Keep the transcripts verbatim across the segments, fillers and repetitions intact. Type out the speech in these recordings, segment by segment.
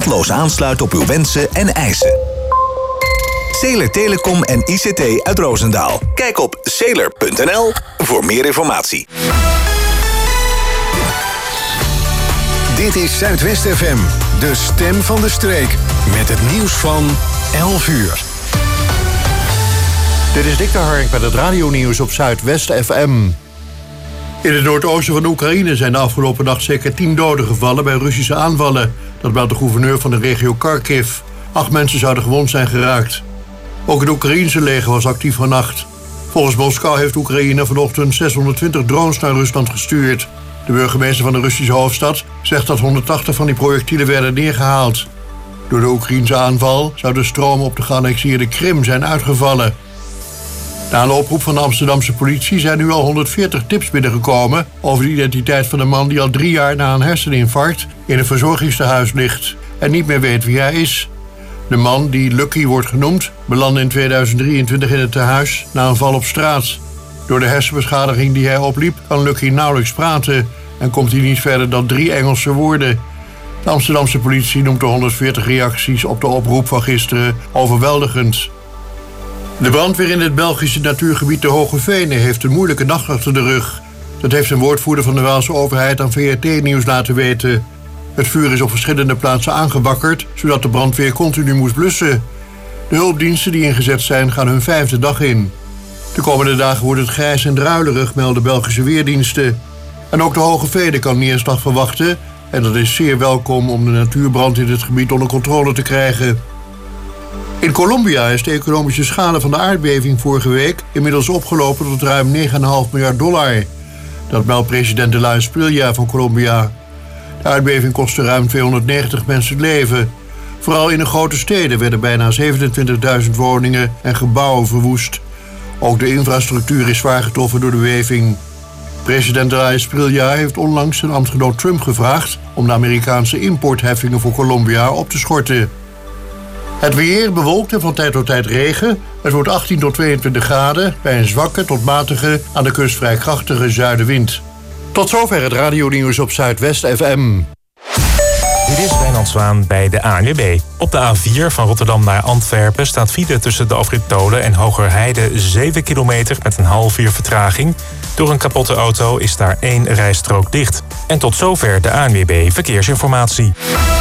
kosteloos aansluiten op uw wensen en eisen. Sailor Telecom en I C T uit Roosendaal. Kijk op sailor punt n l voor meer informatie. Dit is Zuidwest F M, de stem van de streek. Met het nieuws van elf uur. Dit is Dick de Hark met het radionieuws op Zuidwest F M. In het noordoosten van Oekraïne zijn de afgelopen nacht zeker tien doden gevallen bij Russische aanvallen. Dat meldt de gouverneur van de regio Kharkiv. Acht mensen zouden gewond zijn geraakt. Ook het Oekraïense leger was actief vannacht. Volgens Moskou heeft Oekraïne vanochtend zeshonderdtwintig drones naar Rusland gestuurd. De burgemeester van de Russische hoofdstad zegt dat honderdtachtig van die projectielen werden neergehaald. Door de Oekraïense aanval zou de stroom op de geannexeerde Krim zijn uitgevallen. Na een oproep van de Amsterdamse politie zijn nu al honderdveertig tips binnengekomen over de identiteit van een man die al drie jaar na een herseninfarct in een verzorgingstehuis ligt en niet meer weet wie hij is. De man, die Lucky wordt genoemd, belandde in tweeduizend drieëntwintig in het tehuis na een val op straat. Door de hersenbeschadiging die hij opliep kan Lucky nauwelijks praten en komt hij niet verder dan drie Engelse woorden. De Amsterdamse politie noemt de honderdveertig reacties op de oproep van gisteren overweldigend. De brandweer in het Belgische natuurgebied de Hoge Venen heeft een moeilijke nacht achter de rug. Dat heeft een woordvoerder van de Waalse overheid aan V R T-nieuws laten weten. Het vuur is op verschillende plaatsen aangewakkerd, zodat de brandweer continu moest blussen. De hulpdiensten die ingezet zijn gaan hun vijfde dag in. De komende dagen wordt het grijs en druilerig, melden Belgische weerdiensten. En ook de Hoge Venen kan neerslag verwachten en dat is zeer welkom om de natuurbrand in het gebied onder controle te krijgen. In Colombia is de economische schade van de aardbeving vorige week inmiddels opgelopen tot ruim negen komma vijf miljard dollar. Dat meldt president de la Espriella van Colombia. De aardbeving kostte ruim tweehonderdnegentig mensen het leven. Vooral in de grote steden werden bijna zevenentwintigduizend woningen en gebouwen verwoest. Ook de infrastructuur is zwaar getroffen door de beving. President de la Espriella heeft onlangs zijn ambtgenoot Trump gevraagd om de Amerikaanse importheffingen voor Colombia op te schorten. Het weer bewolkt en van tijd tot tijd regen. Het wordt achttien tot tweeëntwintig graden bij een zwakke tot matige, aan de kust vrij krachtige zuidenwind. Tot zover het radionieuws op Zuidwest F M. Dit is Wijnand Zwaan bij de A N W B. Op de A vier van Rotterdam naar Antwerpen staat file tussen de afrit Tolen en Hogerheide zeven kilometer met een half uur vertraging. Door een kapotte auto is daar één rijstrook dicht. En tot zover de A N W B Verkeersinformatie.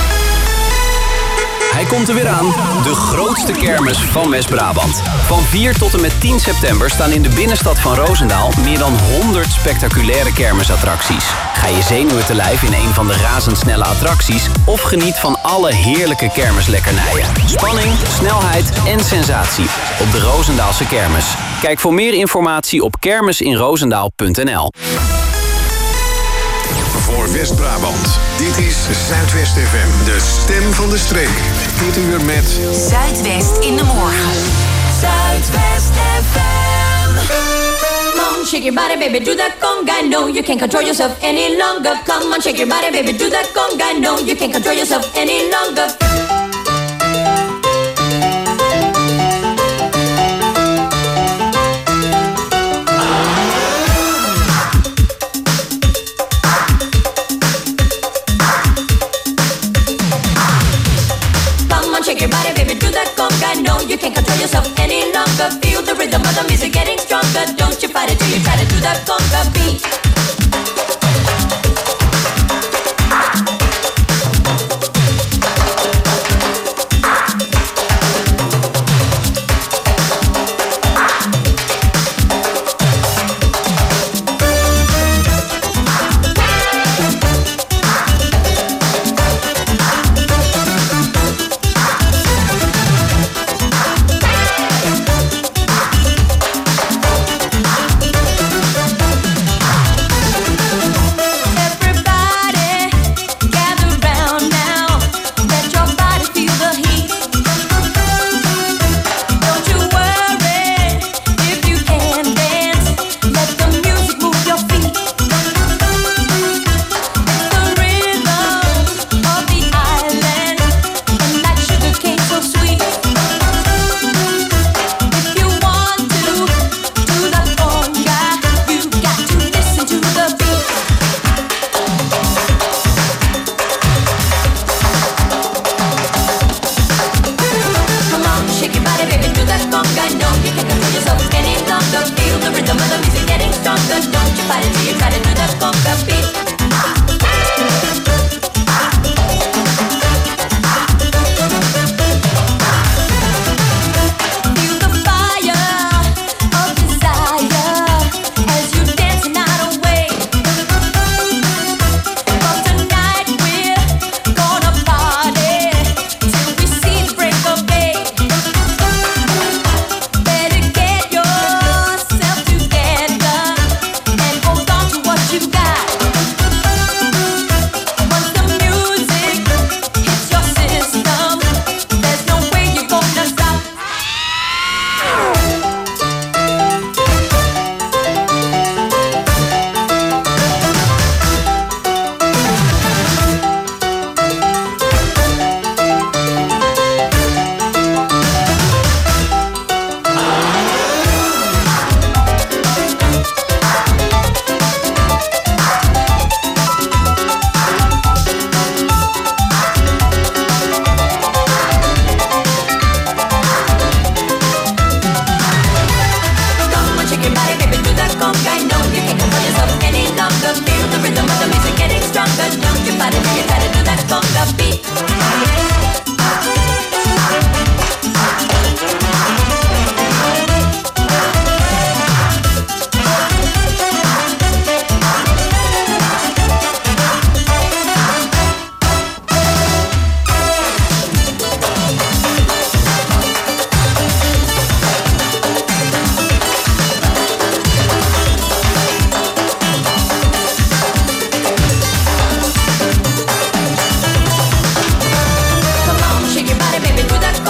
Hij komt er weer aan, de grootste kermis van West-Brabant. Van vier tot en met tien september staan in de binnenstad van Roosendaal meer dan honderd spectaculaire kermisattracties. Ga je zenuwen te lijf in een van de razendsnelle attracties of geniet van alle heerlijke kermislekkernijen. Spanning, snelheid en sensatie op de Roosendaalse kermis. Kijk voor meer informatie op kermisinroosendaal punt n l. Voor West-Brabant. Dit is Zuidwest F M, de stem van de streek. Dit uur met Zuidwest in de morgen. Zuidwest F M. Come on, shake your body, baby, do that conga. No, you can't control yourself any longer. Come on, shake your body, baby, do that conga. No, you can't control yourself any longer. Shake your body, baby, do that conga. No, you can't control yourself any longer. Feel the rhythm of the music getting stronger. Don't you fight it till you try to do that conga beat.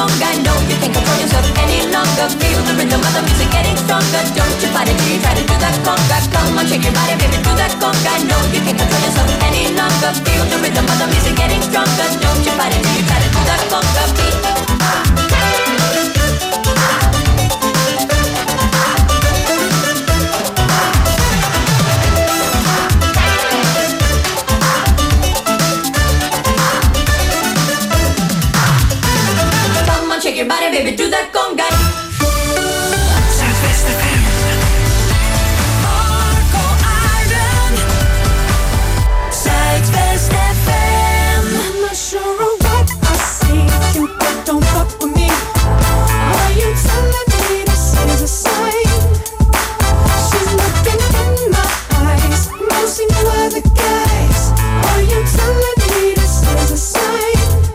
conga. No, you can't control yourself any longer. Feel the rhythm of the music getting stronger. Don't you fight it till you try to do that conga. Come on, shake your body, baby, do that conga. No, you can't control yourself any longer. Feel the rhythm of the music getting stronger. Don't you fight it till you try to do that conga beat. Shake your body, baby, do that conga. Zuidwest F M. Marco Arden. Zuidwest F M. I'm not sure of what I see. You don't fuck with me. Are you telling me this is a sign? She's looking in my eyes. Mostly no other guys. Are you telling me this is a sign?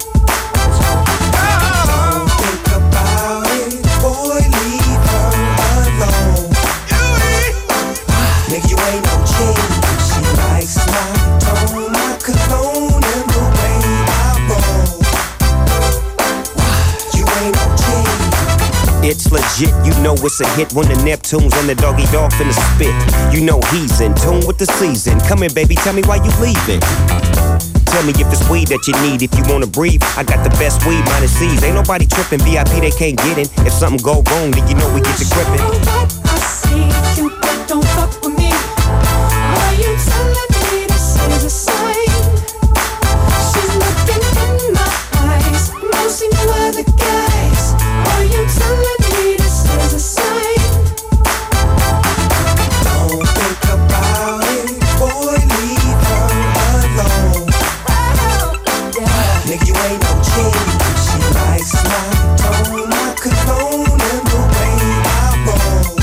It's legit, you know it's a hit when the Neptunes and the doggy dog finna spit. You know he's in tune with the season. Come in, baby, tell me why you leaving. Tell me if it's weed that you need. If you wanna breathe, I got the best weed, minus C's. Ain't nobody tripping, V I P they can't get in. If something go wrong, then you know we get to gripping. I see you don't fuck with me. Are you telling me this is a sign? She's looking in my eyes. Mostly no other guys. Are you telling me this is a sign? Don't think about it, boy, leave her alone. Nigga, you ain't no king. She likes my tone, my cologne, and the way I roll.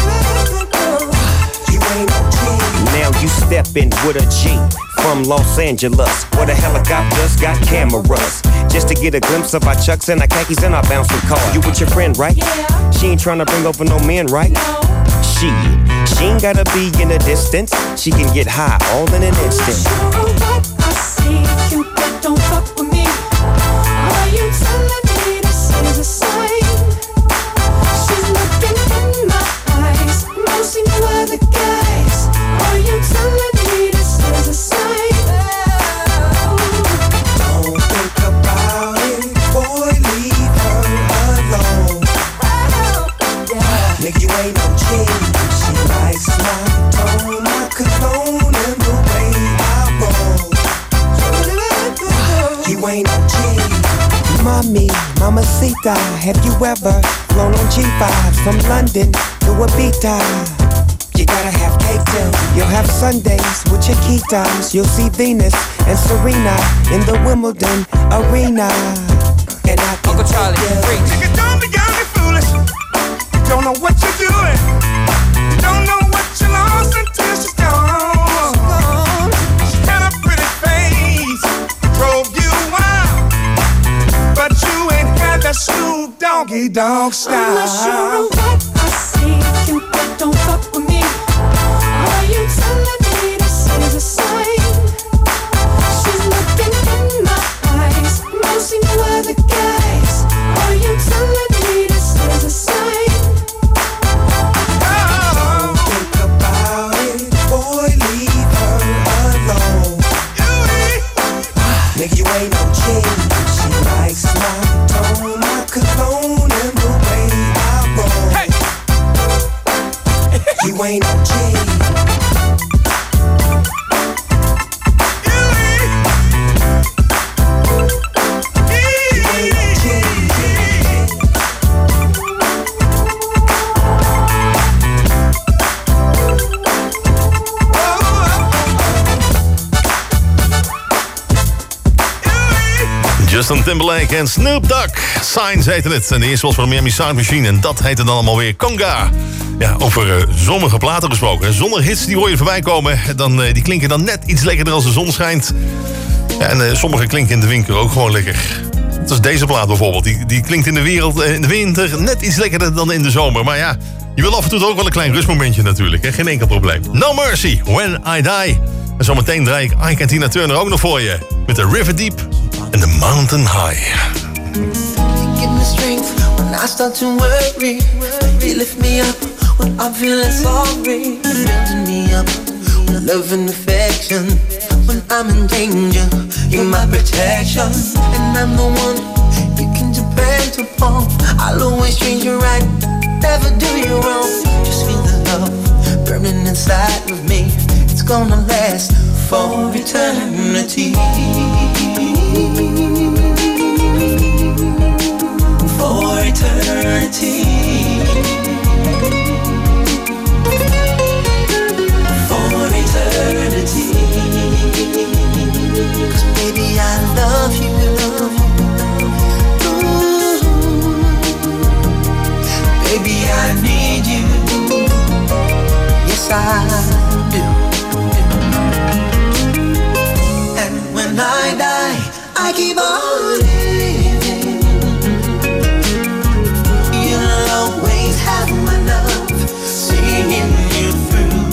You ain't no king. Now you steppin' with a G from Los Angeles, where the helicopters got cameras, just to get a glimpse of our chucks and our khakis and our bouncing car. You with your friend, right? Yeah. She ain't tryna bring over no men, right? No. She, she ain't gotta be in the distance. She can get high all in an instant. I'm not sure what I see. You don't fuck with me. Are you telling me this is a sign? She's looking in my eyes. Mostly no other guys. Are you telling me this is a sign? Don't think about it, boy, leave her alone. Nigga, you ain't no king. She likes my tone, my cologne, and the way I roll. You ain't no king. Mommy, mamacita, have you ever flown on G fives from London to Ibiza? You gotta have cake too. You'll have Sundays with your key times. You'll see Venus and Serena in the Wimbledon arena. And I can Uncle Charlie, freak. Nigga, don't be young and foolish. You don't know what you're doing. You don't know what you lost until she's gone. She had a pretty face, drove you wild, but you ain't had that Snoop Doggy Dogg style. I'm not sure of what I see. You don't fuck with me. Are you telling me this is a sign? She's looking in my eyes. Mostly no other guys. Are you telling me this is a sign? Don't think about it, boy, leave her alone. Nigga, you ain't no king. She likes my tone, my cologne, and the way I roll. Hey. You ain't no king. Justin Timberlake en Snoop Dogg. Signs heette het. En de eerste was van de Miami Sound Machine. En dat heette dan allemaal weer Conga. Ja, over uh, zonnige platen gesproken. Zonder hits die hoor je voorbij komen. Dan, uh, die klinken dan net iets lekkerder als de zon schijnt. Ja, en uh, sommige klinken in de winter ook gewoon lekker. Dat is deze plaat bijvoorbeeld. Die, die klinkt in de, wereld, uh, in de winter net iets lekkerder dan in de zomer. Maar ja, je wil af en toe ook wel een klein rustmomentje natuurlijk. Hè? Geen enkel probleem. No Mercy, When I Die. En zometeen draai ik Ike en Tina Turner ook nog voor je. Met de River Deep en de Mountain High. give me strength when I start to worry. You lift me up when I'm feeling sorry. You're building me up with love and affection. When I'm in danger, you're my protection. And I'm the one you can depend upon. I'll always treat you right, never do you wrong. Just feel the love burning inside of me. It's gonna last for eternity. For eternity. For eternity. 'Cause baby, I love you. Ooh. Baby, I need you. Yes, I do. And when I die, I keep on living. You'll always have my love, singing you through.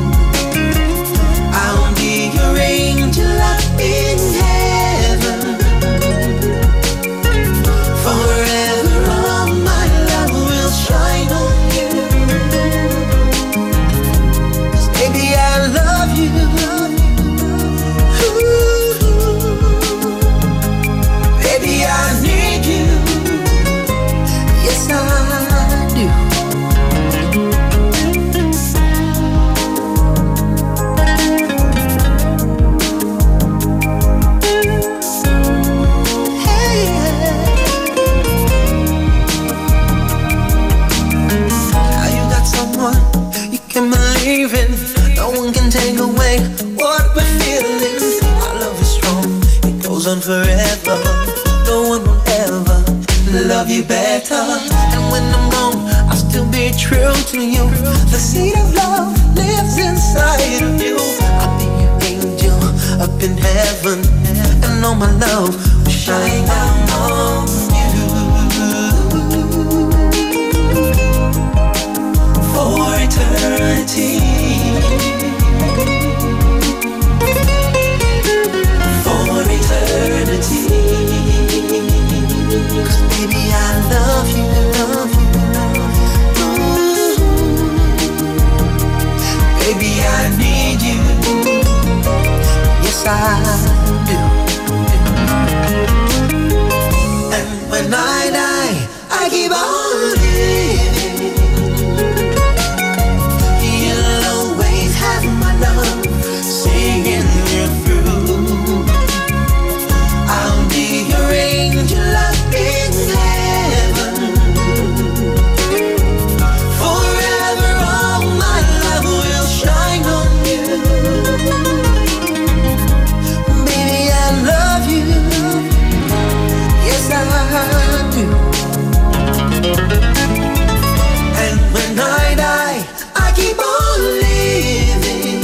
I'll be your angel up in heaven. Forever all my love will shine on you. 'Cause baby, I love you. Ooh. Baby, I need you. Yes, I do. Hey. Now you got someone you can believe in. No one can take away what we're feeling. Our love is strong, it goes on forever. No one will ever love you better. And when I'm gone, I'll still be true to you. The seed of love lives inside of you. I'll be your angel up in heaven, and all my love will shine down on you. For eternity. For eternity. 'Cause baby, I love you, love you. Ooh. Baby, I need you. Yes, I do. And when I die, I keep on living. You'll always have my love, singing you through. I'll be your angel up in heaven. Forever all my love will shine on you. Baby, I love you. Yes, I do. And when I die, I keep on living.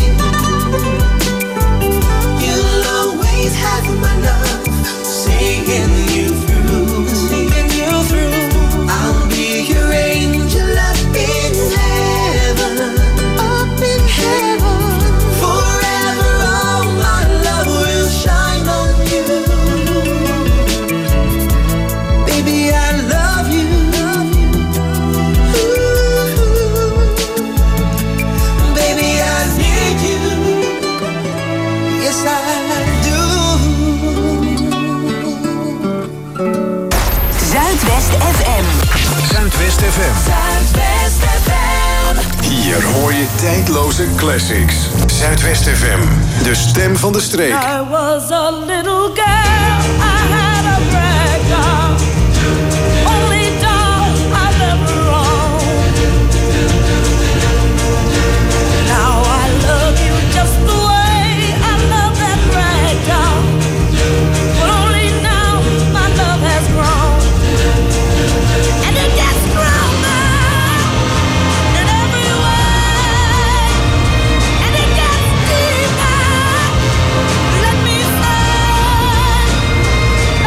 You'll always have my love, singing you through, singing you through. I'll be your angel up in heaven, up in heaven. Forever all my love will shine on you. Baby, I love you. Ooh. Baby, I need you. Yes, I do. Zuidwest F M. Zuidwest F M. Zuidwest F M. Hier hoor je tijdloze classics. Zuidwest F M, de stem van de streek. I was a little girl, I had a rag doll, only doll I've ever owned. Now I love you just the way I love that rag doll, but only now my love has grown, and it gets stronger in every way, and it gets deeper. Let me say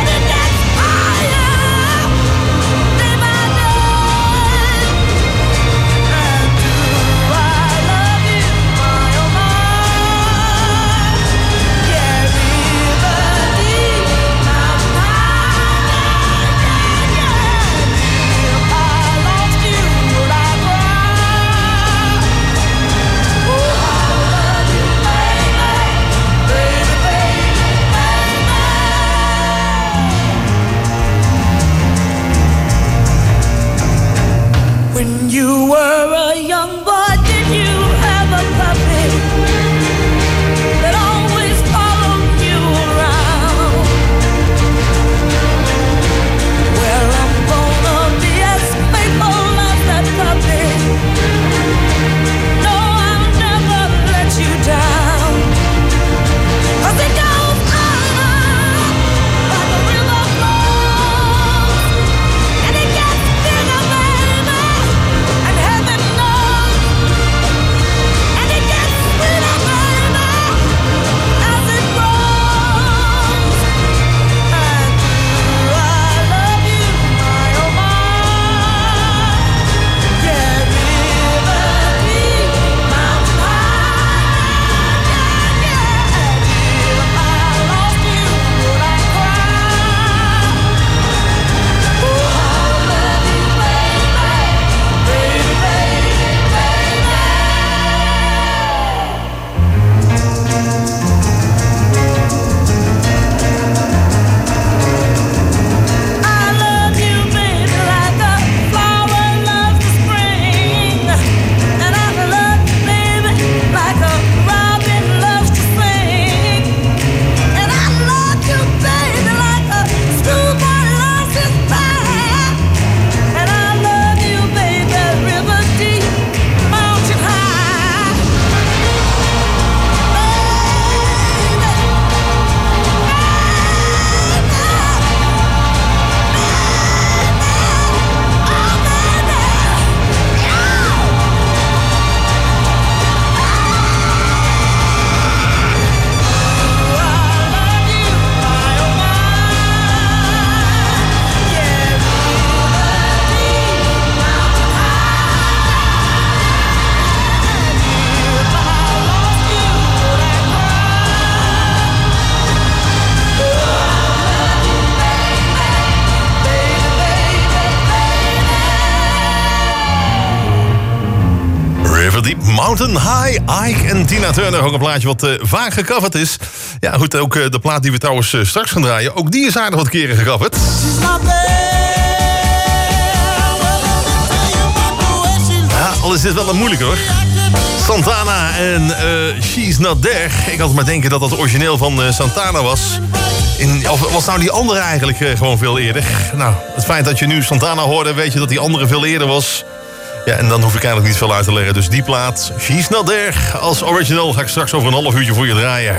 Mountain High, Ike en Tina Turner. Ook een plaatje wat uh, vaak gecoverd is. Ja, goed, ook uh, de plaat die we trouwens uh, straks gaan draaien. Ook die is aardig wat keren gecoverd. Ja, al is dit wel een moeilijk hoor. Santana en uh, She's Not There. Ik had maar denken dat dat origineel van uh, Santana was. In, of was nou die andere eigenlijk uh, gewoon veel eerder? Nou, het feit dat je nu Santana hoorde, weet je dat die andere veel eerder was. Ja, en dan hoef ik eigenlijk niet veel uit te leggen. Dus die plaat, She's Not There, als original ga ik straks over een half uurtje voor je draaien.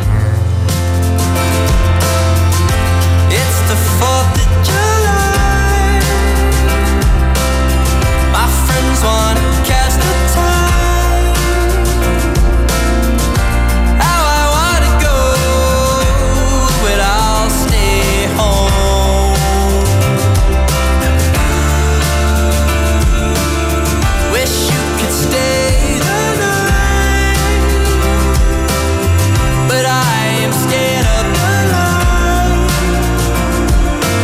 It's the fourth of July. My friends wanna catch the time. How I wanna go, but I'll stay home. Wish you could stay the night, but I am scared of the light.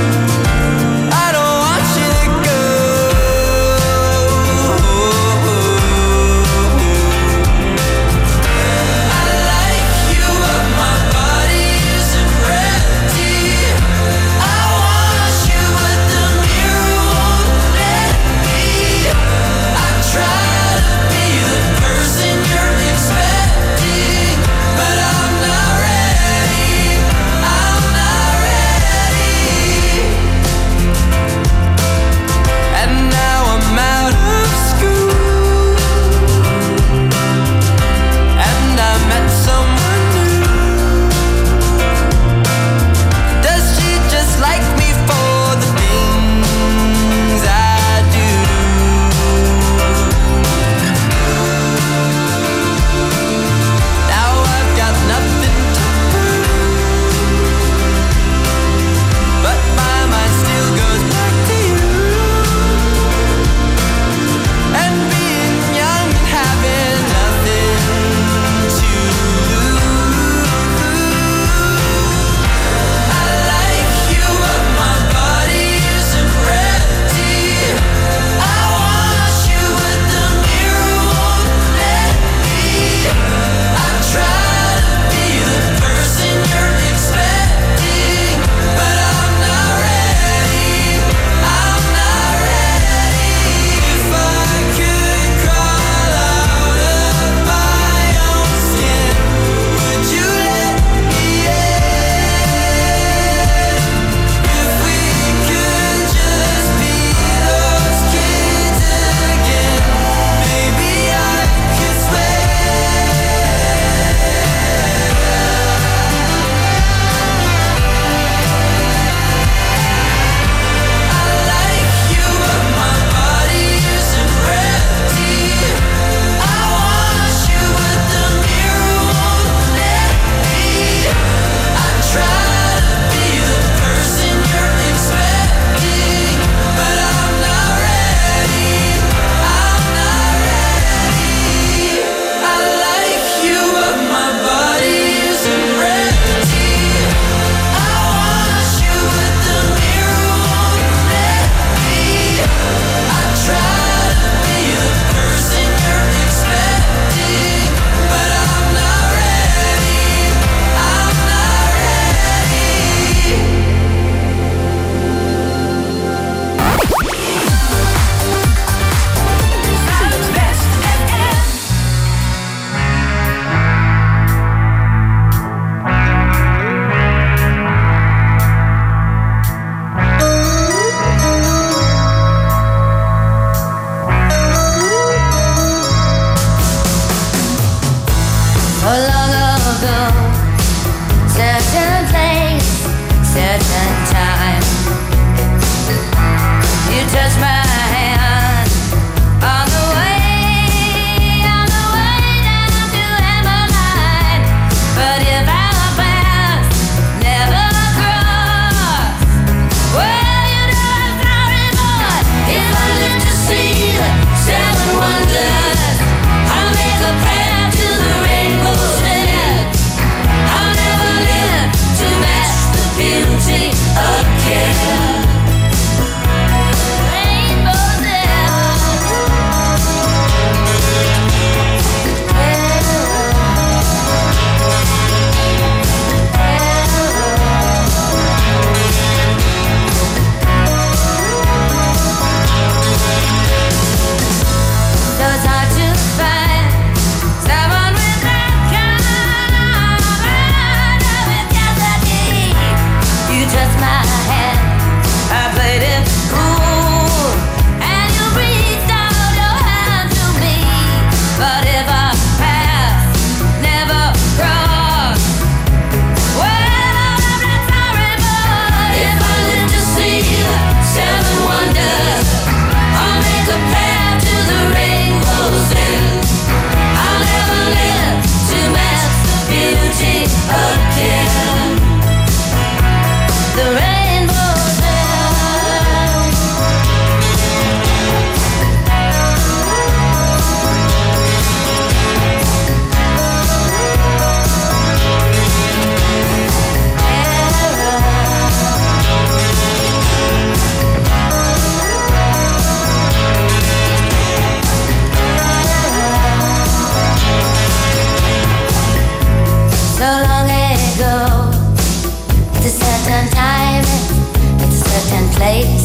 face.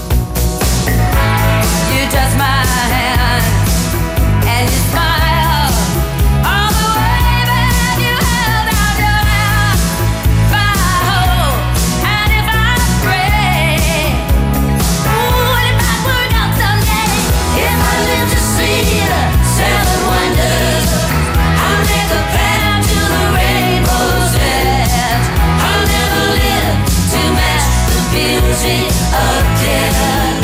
You touch my hand and you smile. All the way that you held out your hand. If I hope and if I pray, ooh, and if I work out someday, if I live to see the seven wonders, I'll make a path to the rainbow's edge. I'll never live to match the beauty again.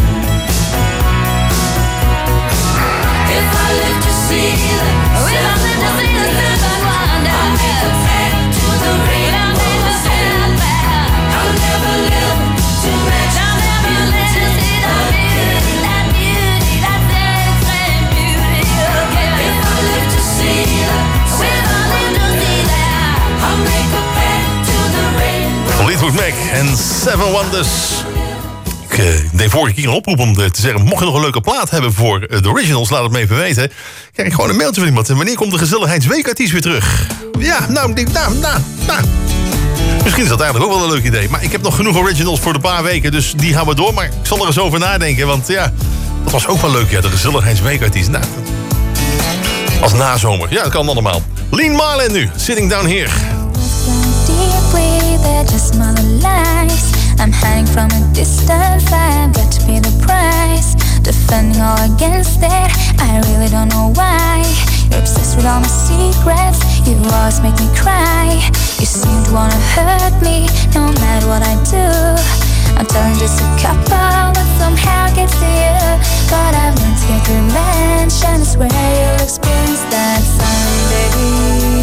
If I live to see the seven wonders, I'll make a path to the rainbow's edge. I'll never live to match the beauty again. That beauty, that same beauty again. If I live to see the seven wonders, I'll make a path to the rainbow. Fleetwood Mac en Seven Wonders. Ik uh, deed vorige keer een oproep om te zeggen, mocht je nog een leuke plaat hebben voor uh, de originals, laat het me even weten. Krijg ik gewoon een mailtje van iemand. En wanneer komt de gezelligheidsweekartiest weer terug? Ja, nou, ik denk, nou, nou, nou. Misschien is dat eigenlijk ook wel een leuk idee. Maar ik heb nog genoeg originals voor de paar weken, dus die gaan we door. Maar ik zal er eens over nadenken, want ja, dat was ook wel leuk, ja, de gezelligheidsweekartiest. Nou, als nazomer. Ja, dat kan allemaal. Lean Marlin nu, Sitting Down Here. Deeply, they're just smaller lies. I'm hiding from a distant vibe, got to pay the price. Defending all against it, I really don't know why. You're obsessed with all my secrets, you always make me cry. You seem to wanna hurt me, no matter what I do. I'm telling just a couple, but somehow it gets to you. But I've learned to get revenge, and I swear you'll experience that someday.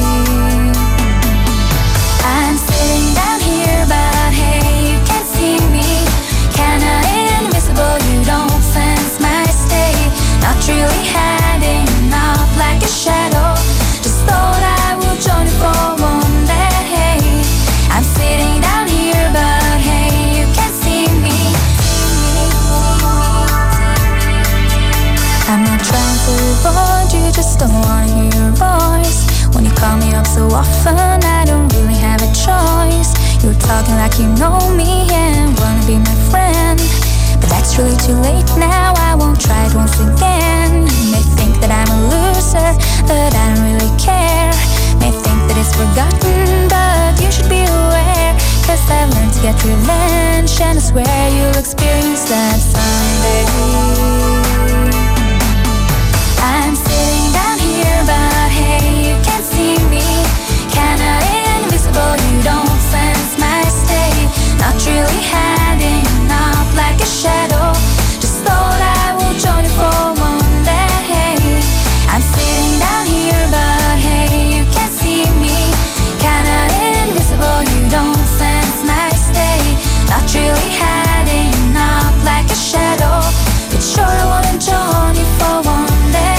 I'm sitting down here, but hey, you can't see me. Kinda invisible, you don't sense my state. Not really hiding out like a shadow. Just thought I would join you for one day. I'm sitting down here, but hey, you can't see me. I'm not trying to avoid you, just don't wanna hear your voice. When you call me up so often, I don't really have a choice. You're talking like you know me and wanna be my friend, but that's really too late now, I won't try it once again. You may think that I'm a loser, but I don't really care. May think that it's forgotten, but you should be aware. Cause I've learned to get revenge, and I swear you'll experience that someday. I'm sitting down here, but hey, you can't see me. Kinda invisible, you don't sense my state. Not really hiding out like a shadow. Just thought I would join you for one day. I'm sitting down here, but hey, you can't see me. Kinda invisible, you don't sense my state. Not really hiding out like a shadow. But sure I wanna join you for one day.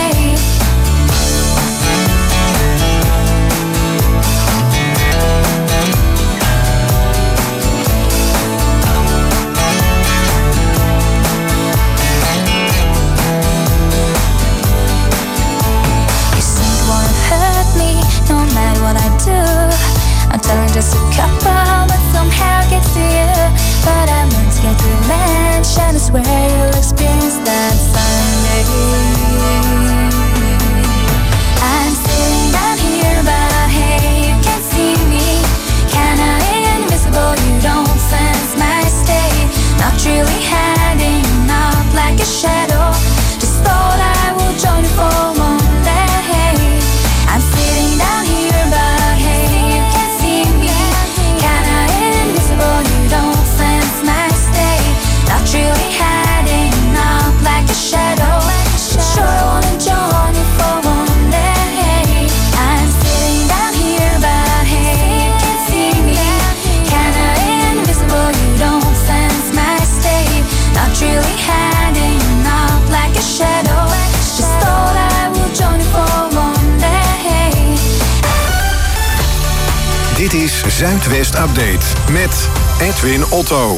What I do, I'm telling just a couple, but somehow it gets to you. But I'm learned to get revenge, and I swear you'll experience that someday. I'm sitting down here, but hey, you can't see me. Kinda invisible, you don't sense my state. Not really hiding out like a shadow. Just thought I would join you for one day. I'm sitting down here, but hey, you can't see me. Kinda invisible, you don't sense my state. Not really hiding out like a shadow. Sure I wanna join you for one day. I'm sitting down here, but hey, you can't see me. Kinda invisible, you don't sense my state. Not really hiding out like a shadow. Just thought I would join you for one day. Dit is Zuidwest Update met Edwin Otto.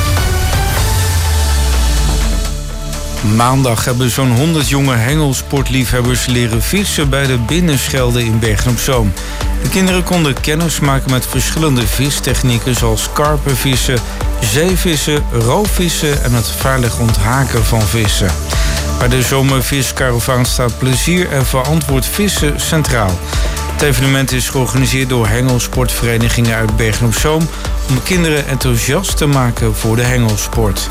Maandag hebben zo'n honderd jonge hengelsportliefhebbers leren vissen bij de Binnenschelde in Bergen-op-Zoom. De kinderen konden kennis maken met verschillende vistechnieken zoals karpenvissen, zeevissen, roofvissen en het veilig onthaken van vissen. Bij de zomerviskaravaan staat plezier en verantwoord vissen centraal. Het evenement is georganiseerd door hengelsportverenigingen uit Bergen op Zoom om kinderen enthousiast te maken voor de hengelsport.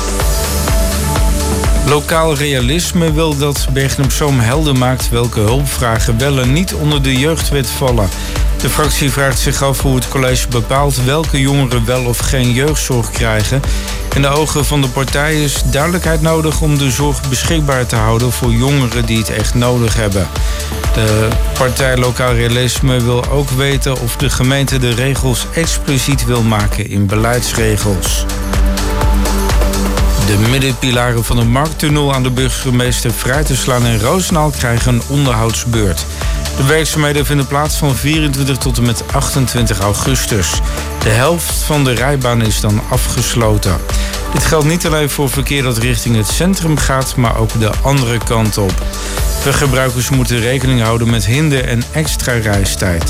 Lokaal Realisme wil dat Bergen op Zoom helder maakt welke hulpvragen wel en niet onder de jeugdwet vallen. De fractie vraagt zich af hoe het college bepaalt welke jongeren wel of geen jeugdzorg krijgen. In de ogen van de partij is duidelijkheid nodig om de zorg beschikbaar te houden voor jongeren die het echt nodig hebben. De partij Lokaal Realisme wil ook weten of de gemeente de regels expliciet wil maken in beleidsregels. De middenpilaren van de Markttunnel aan de burgemeester Vrijterslaan en Roosendaal krijgen een onderhoudsbeurt. De werkzaamheden vinden plaats van vierentwintig tot en met achtentwintig augustus. De helft van de rijbaan is dan afgesloten. Dit geldt niet alleen voor verkeer dat richting het centrum gaat, maar ook de andere kant op. Weggebruikers moeten rekening houden met hinder en extra reistijd.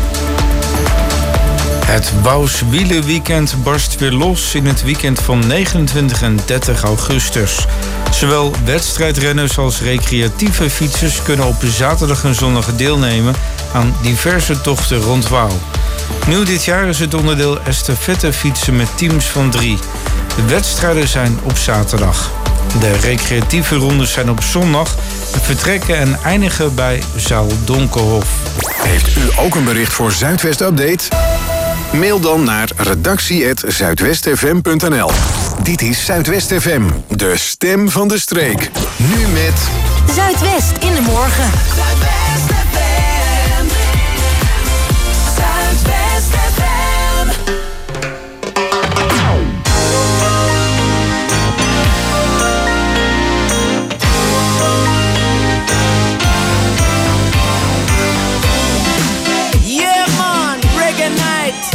Het Wouws Wielenweekend barst weer los in het weekend van negenentwintig en dertig augustus. Zowel wedstrijdrenners als recreatieve fietsers kunnen op zaterdag en zondag deelnemen aan diverse tochten rond Wouw. Nieuw dit jaar is het onderdeel estafette fietsen met teams van drie. De wedstrijden zijn op zaterdag. De recreatieve rondes zijn op zondag. Vertrekken en eindigen bij Zaal Donkerhof. Heeft u ook een bericht voor Zuidwest Update? Mail dan naar redactie apenstaartje zuidwestfm punt n l. Dit is Zuidwest F M, de stem van de streek. Nu met Zuidwest in de morgen. Zuidwest F M. Zuidwest F M. Yeah, man, reggae night.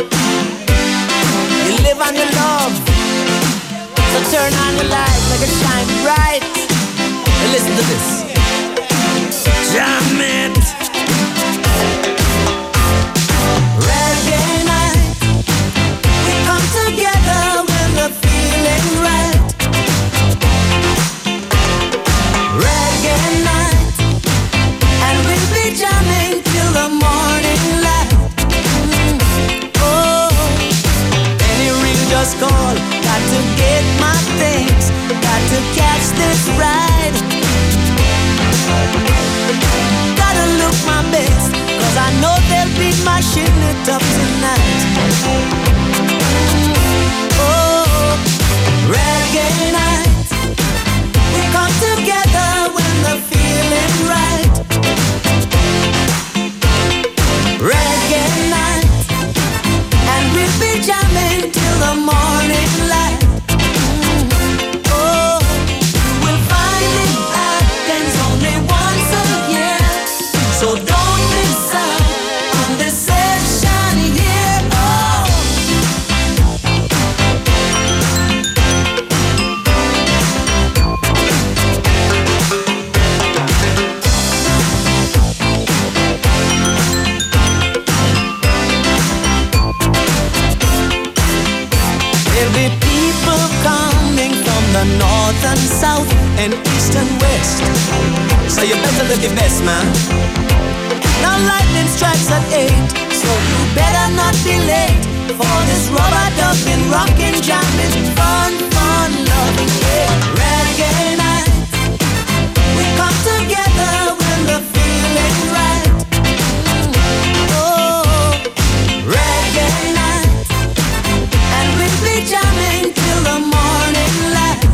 You live on your love. So turn on the light, make it shine bright. And listen to this. Jam it. Reggae night. We come together when the feeling right. Reggae night. And we'll be jamming till the morning light. Mm. Oh, any ring just call. Got to get my things. Got to catch this ride. Gotta look my best, cause I know they'll be mashing it up tonight. Oh, reggae night. We come together when the feeling right. Reggae night. And we'll be jamming till the morning light. Oh, you will find it happens only once a year. So don't miss out on this session here. Oh. There'll be people coming from the north and south and east and west. So you better look your best, man. Now lightning strikes at eight, so you better not be late for this rubber dubbing, rockin', jamming, fun, fun, loving, yeah. Reggae night. We come together when the feeling right. Oh, reggae night. And we'll be jamming till the morning light.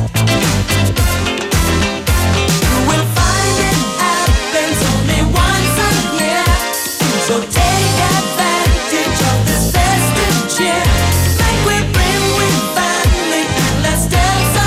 You will find it happens only once a year. So take advantage of this festive cheer. Make we bring with family and let's dance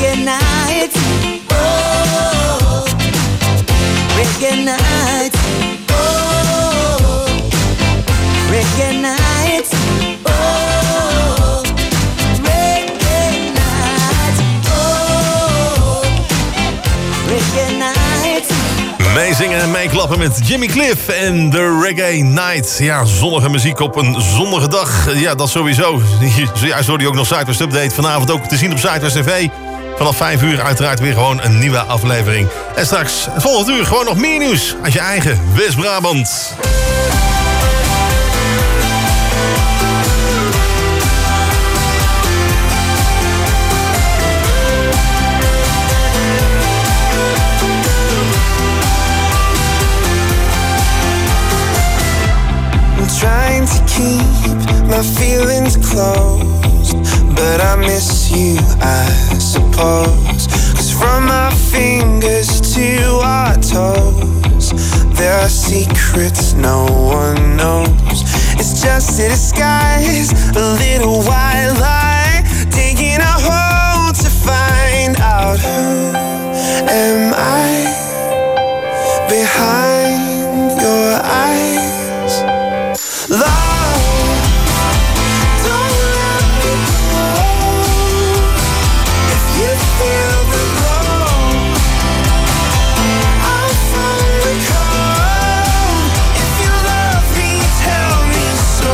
reggae night. Oh, reggae night. Oh, reggae night. Oh, reggae night. Oh, reggae night. Meezingen en meeklappen met Jimmy Cliff en de Reggae Night. Ja, zonnige muziek op een zonnige dag. Ja, dat sowieso. Zojuist hoorde je ook nog Zuidwest Update. Vanavond ook te zien op Zuidwest T V. Vanaf vijf uur uiteraard weer gewoon een nieuwe aflevering. En straks, volgend uur, gewoon nog meer nieuws uit je eigen West-Brabant. Trying to keep my feelings closed, but I miss you, I suppose. Cause from our fingers to our toes, there are secrets no one knows. It's just a disguise, a little white lie, taking a hold to find out who am I behind your eyes. Love, don't let me go. If you feel the glow, I'll find the cold. If you love me, tell me so.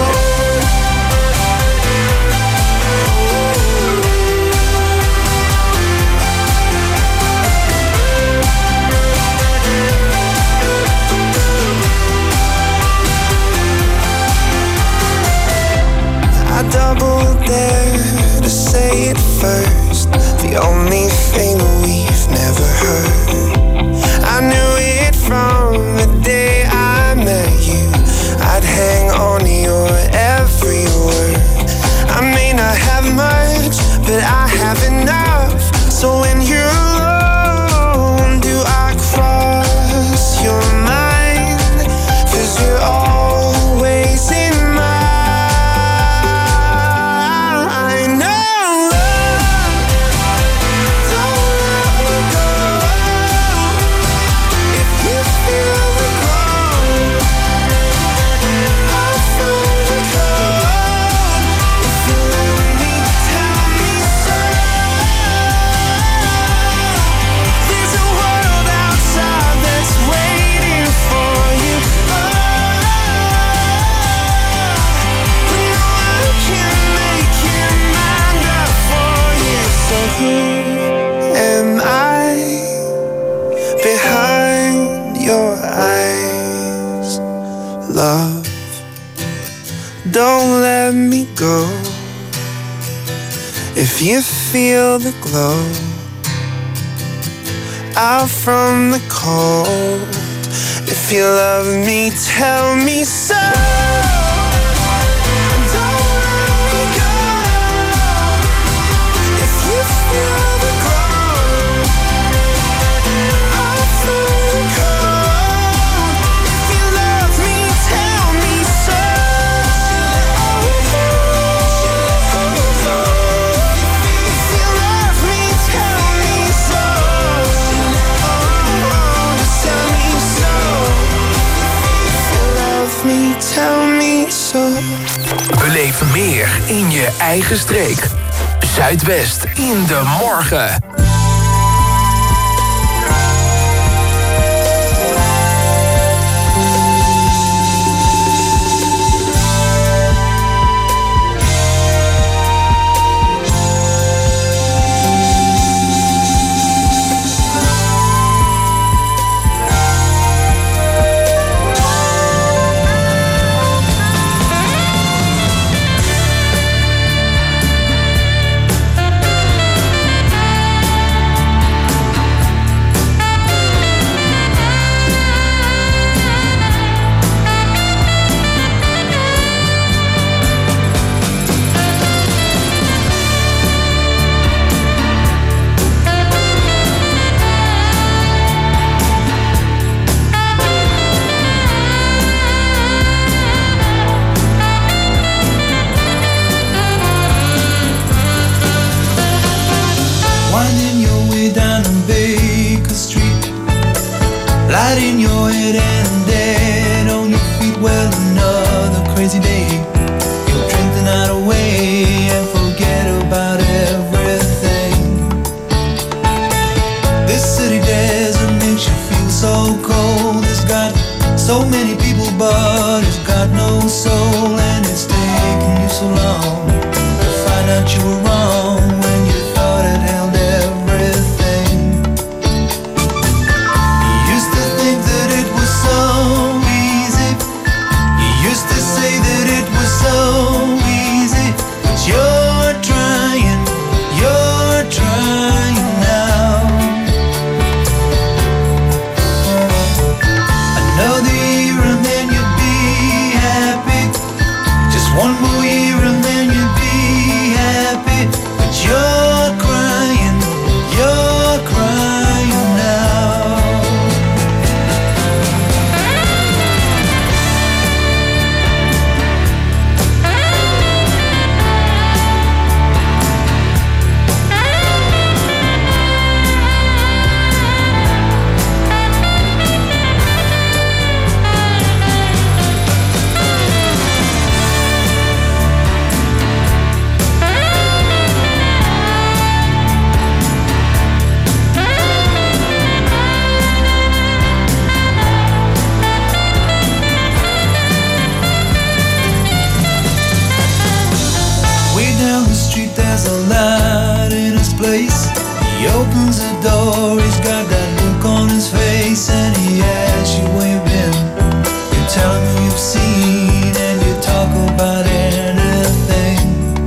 I double dare to say it first, the only thing we've never heard. I knew it from the day I met you. I'd hang on to your every word. I may not have much, but I have enough. So when you're alone, do I cross your mind? Cause you're always in my love, don't let me go. If you feel the glow out from the cold, if you love me, tell me so. Tell me so. Beleef meer in je eigen streek. Zuidwest in de morgen. So many people, but it's got no soul, and it's taken you so long to find out you were wrong when you thought it held everything. You used to think that it was so easy. You used to say that it was so easy, but you're trying, you're trying now. Another year and then you'd be happy. Just one more year and then you'd be happy. But you're crying, you're crying now. Way down the street there's a light in his place. He opens the door, he's got that look on his face, and he asks you where you've been. You tell him who you've seen, and you talk about anything.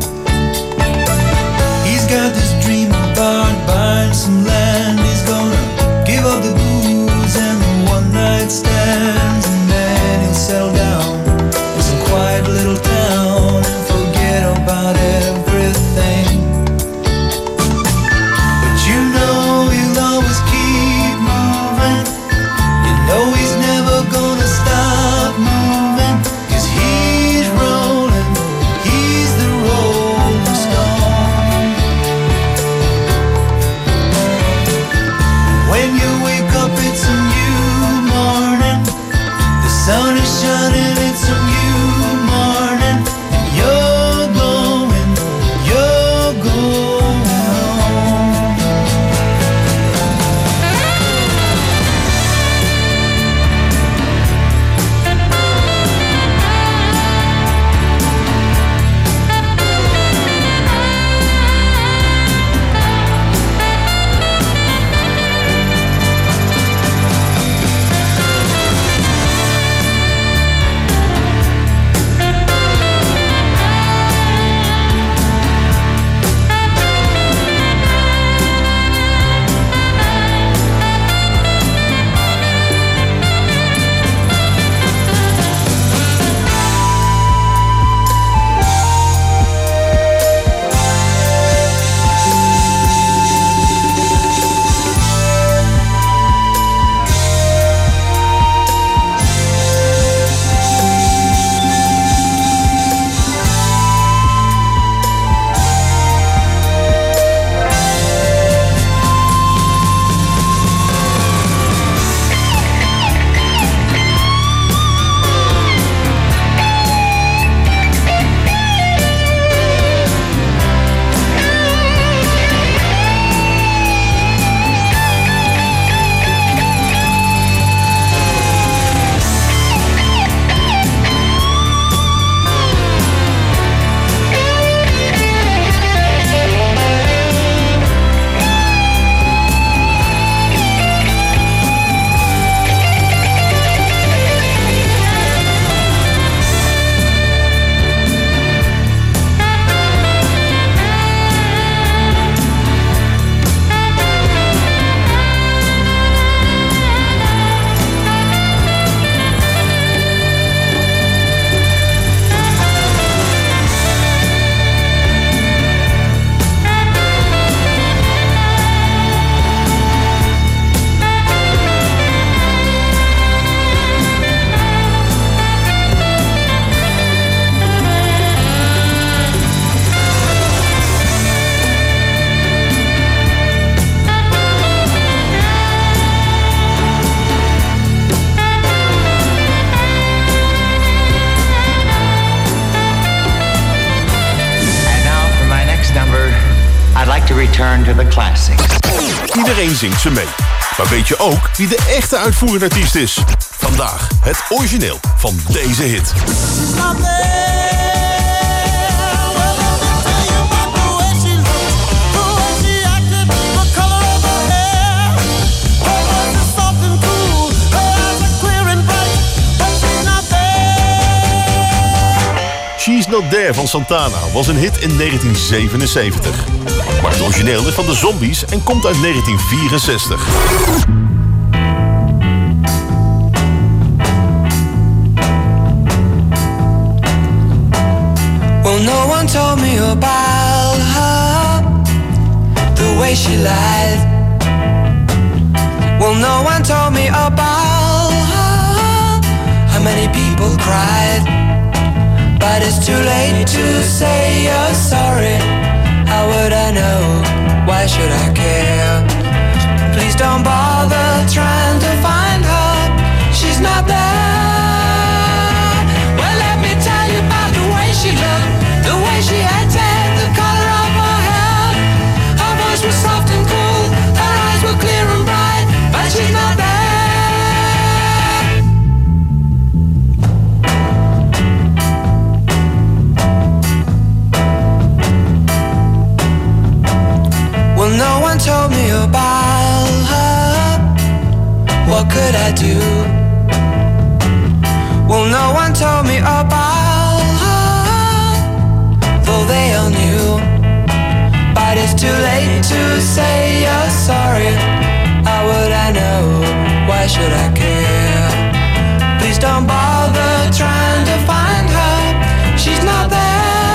He's got this dream about buying some land. He's gonna give up the booze and the one night stands, and then he'll settle down in some quiet little town and forget about everything. But you know he'll always keep moving. You know he's never gonna stop moving, 'cause he's rolling, he's the rolling stone. When you wake up it's a new morning. The sun is shining, it's a new morning. And you're going, you're going home. return to the classics. Iedereen zingt ze mee. Maar weet je ook wie de echte uitvoerende artiest is? Van vandaag het origineel van deze hit. She's Not There van Santana was een hit in negentien zevenenzeventig. Maar het origineel is van de Zombies en komt uit negentien vierenzestig. Well, no one told me about her, the way she lied. Well, no one told me about her, how many people cried. But it's too late to say you're sorry. How would I know? Why should I care? Please don't bother trying to find her. She's not there. Well, let me tell you about the way she looked, the way she acted, the color of her hair. Her voice was soft and cool, her eyes were clear and bright, but she's not there. Well, no one told me about her. What could I do? Well, no one told me about her, though they all knew. But it's too late to say you're sorry. How would I know? Why should I care? Please don't bother trying to find her. She's not there.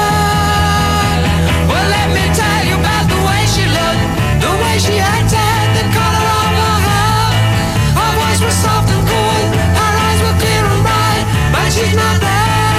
Well, let me tell you about the way she looked, the way she acted, the color of her hair. Her voice was soft and cool, her eyes were clear and bright, but she's not there.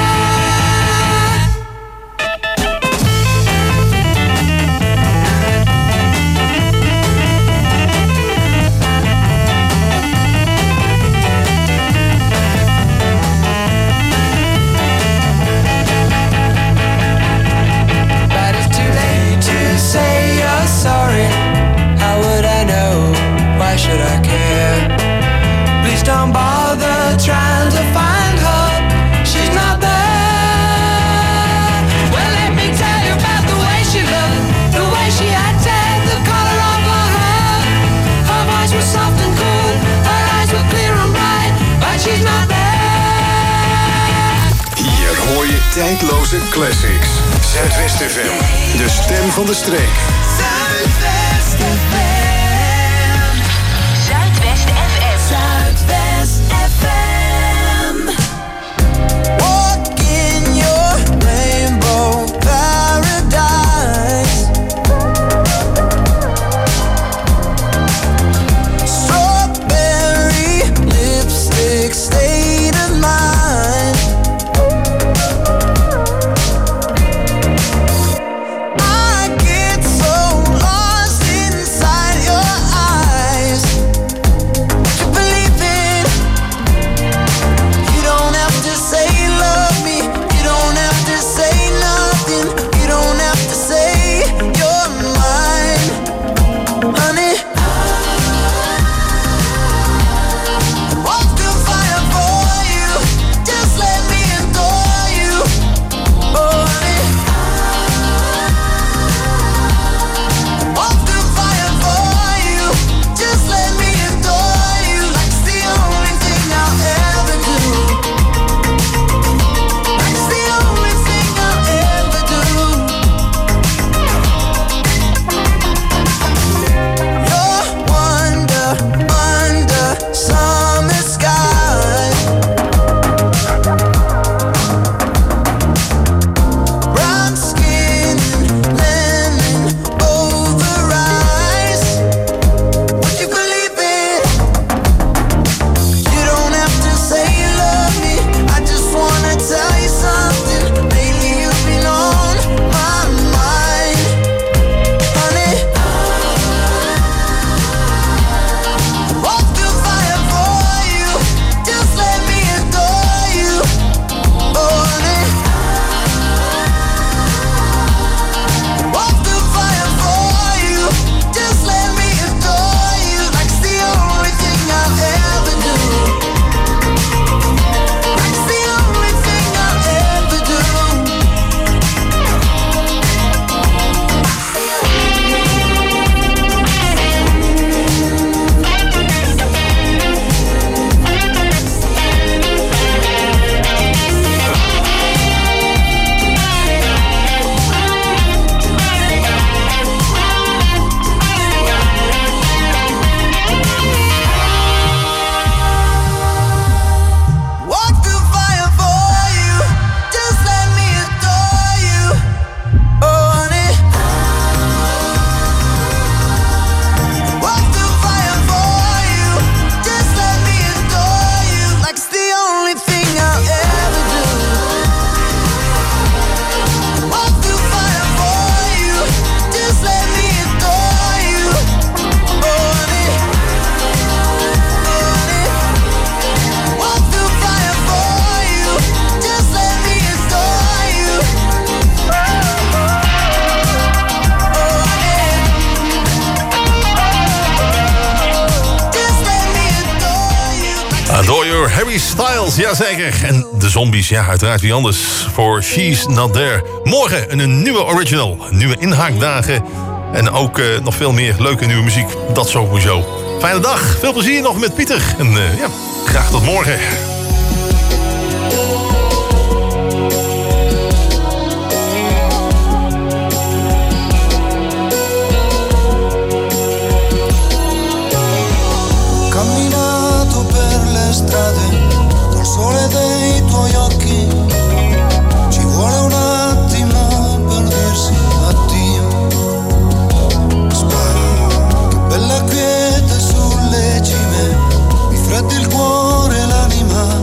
But it's too late to say you're sorry. How would I know? Why should I care? Please don't bother trying to find her. She's not there. Well, let me tell you about the way she looked, the way she acted, the color of her hair. Her voice was soft and cool, her eyes were clear and bright, but she's not there. Hier hoor je tijdloze classics. Zuidwest F M, de stem van de streek. Zuidwest F M. Zuidwest F M. Zuidwest F M. Walk in your rainbow paradise. Strawberry lipstick state of mind. I get so hoor je Harry Styles, jazeker. En de Zombies, ja, uiteraard wie anders. Voor She's Not There. Morgen een nieuwe original, nieuwe inhaakdagen. En ook uh, nog veel meer leuke nieuwe muziek. Dat sowieso. Fijne dag, veel plezier nog met Pieter. En uh, ja, graag tot morgen. Strade, col sole dei tuoi occhi, ci vuole un attimo per dirsi addio. Spara, che bella quiete sulle cime, mi freddi il cuore e l'anima.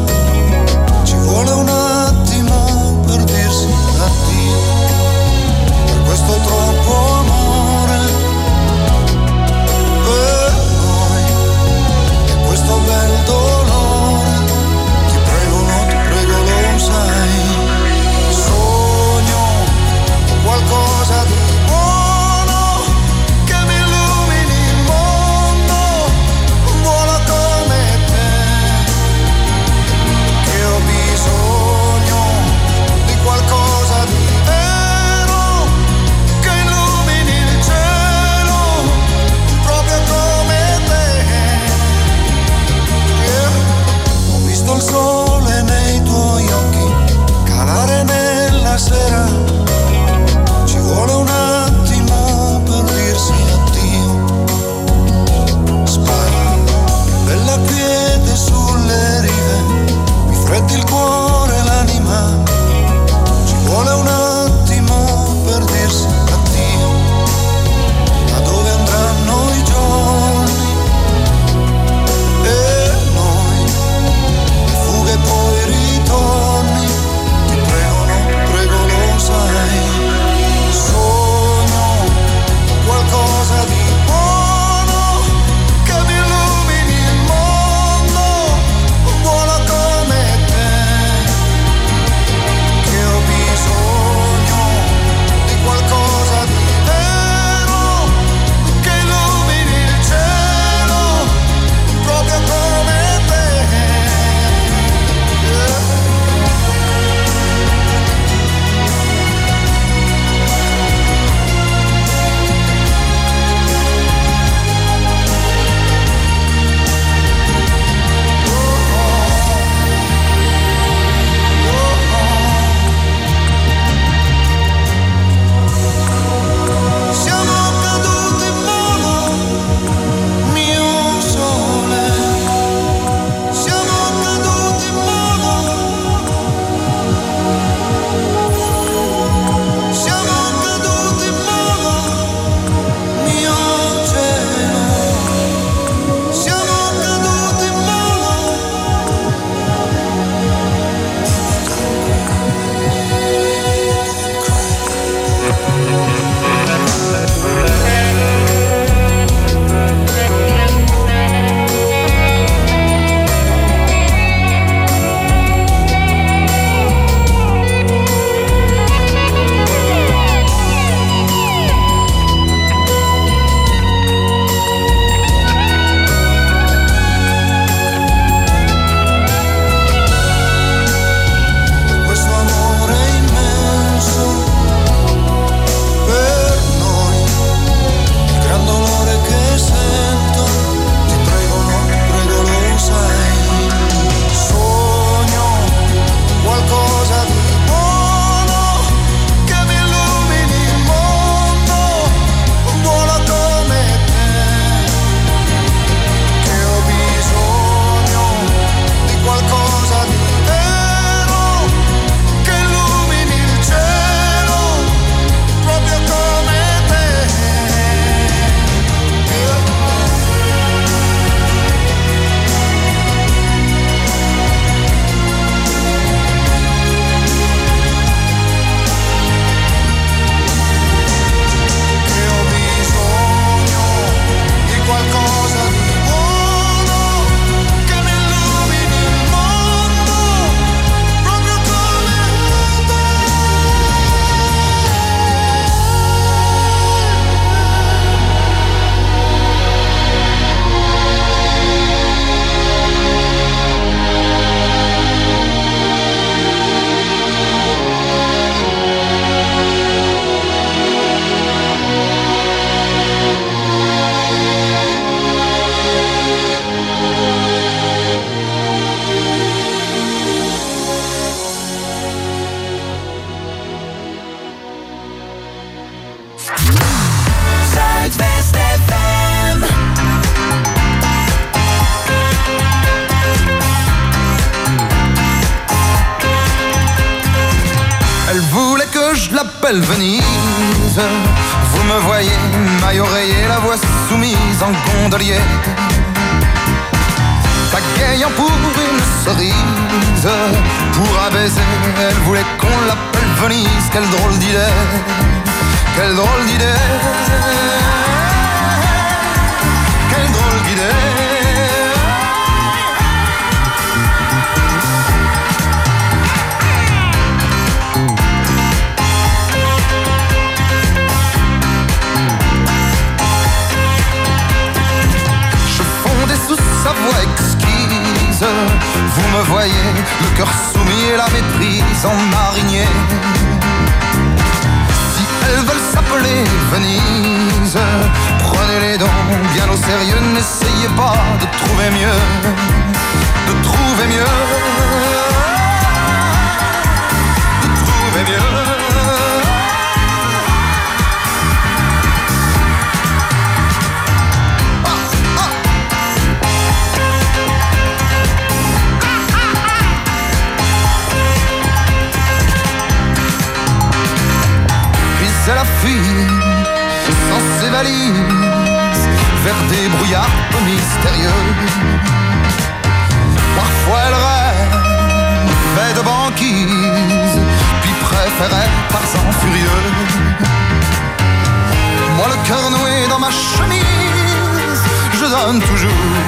l'appelle Venise. Vous me voyez, maille oreiller, la voix soumise en gondolier, pagayant pour une cerise. Pour un baiser, elle voulait qu'on l'appelle Venise. Quelle drôle d'idée, quelle drôle d'idée, quelle drôle d'idée. Sa voix exquise, vous me voyez, le cœur soumis et la méprise en marinier. Si elles veulent s'appeler Venise, prenez-les donc bien au sérieux, n'essayez pas de trouver mieux, de trouver mieux, de trouver mieux. Elle a fui sans ses valises vers des brouillards peu mystérieux. Parfois elle rêvait de banquise, puis préférait Tarzan furieux. Moi le cœur noué dans ma chemise, je donne toujours